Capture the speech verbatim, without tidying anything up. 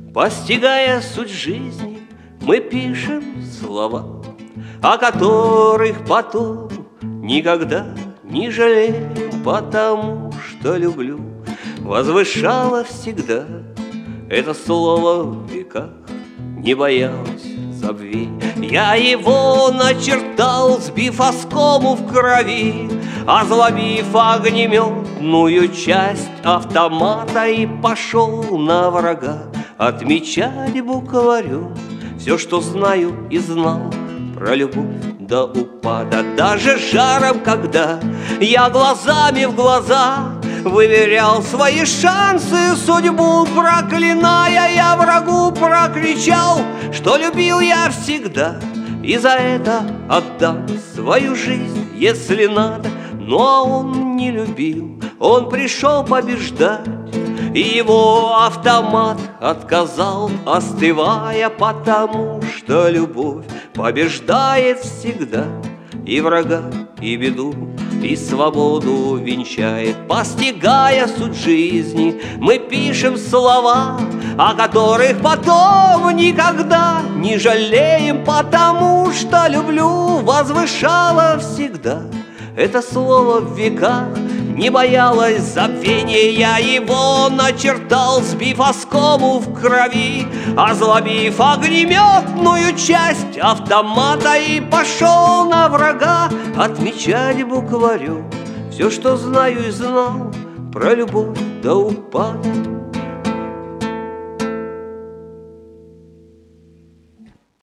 Постигая суть жизни, мы пишем слова, о которых потом никогда не жалеем, потому что люблю возвышала всегда. Это слово в веках не боялось забвения. Я его начертал, сбив оскому в крови, озлобив огнеметную часть автомата, и пошел на врага отмечать букварем все, что знаю и знал про любовь до упада. Даже жаром, когда я глазами в глаза выверял свои шансы, судьбу проклиная, я врагу прокричал, что любил я всегда, и за это отдам свою жизнь, если надо. Но он не любил, он пришел побеждать, и его автомат отказал, остывая, потому что любовь побеждает всегда, и врага, и беду, и свободу венчает. Постигая суть жизни, мы пишем слова, о которых потом никогда не жалеем, потому что люблю возвышала всегда. Это слово в веках не боялось забвения. Я его начертал, сбив оскому в крови, озлобив огнеметную часть автомата, и пошел на врага отмечать букварем все, что знаю и знал про любовь до упада.